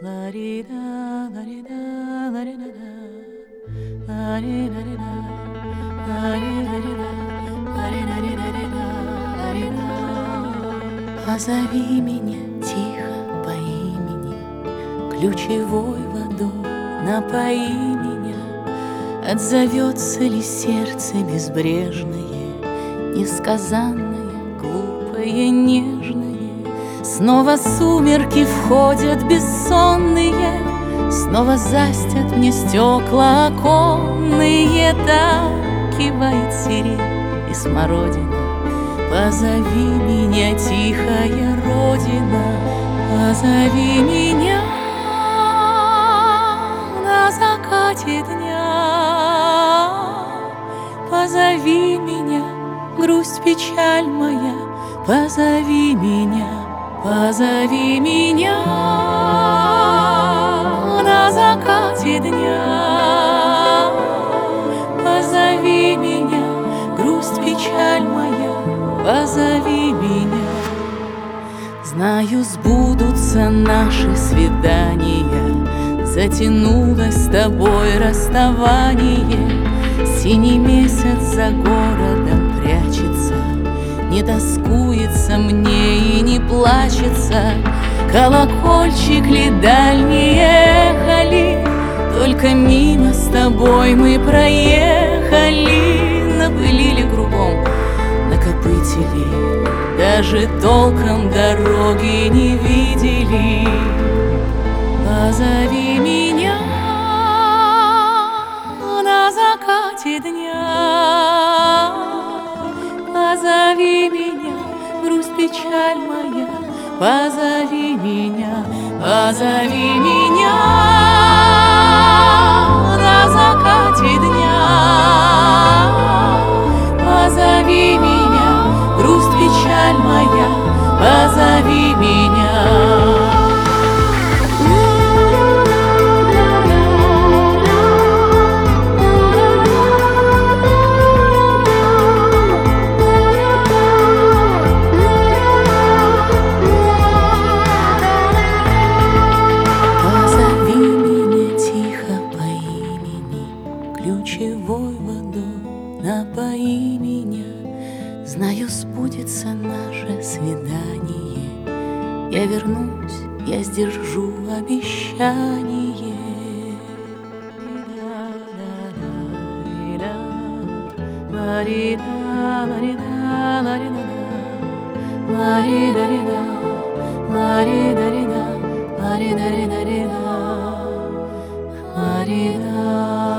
Позови меня тихо по имени, ключевой водой напои меня. Отзовется ли сердце безбрежное, несказанное, глупое, нежное? Снова сумерки входят бессонные, снова застят мне стекла оконные. Так кивает сирень и смородина. Позови меня, тихая родина, позови меня на закате дня. Позови меня, грусть, печаль моя, позови меня, позови меня на закате дня. Позови меня, грусть, печаль моя, позови меня. Знаю, сбудутся наши свидания, затянулось с тобой расставание. Синий месяц за городом прячется, не тоскуется мне и не плачется. Колокольчик ли, дальние эхо ли, только мимо с тобой мы проехали. Напылили кругом, накопытили, даже толком дороги не видели. Позови меня на закате дня. Позови меня, грусть, печаль моя, позови меня, позови меня на закате дня. Позови меня, грусть, печаль моя, позови меня. Ключевой водой напои меня. Знаю, сбудется наше свидание. Я вернусь, я сдержу обещание. Марина.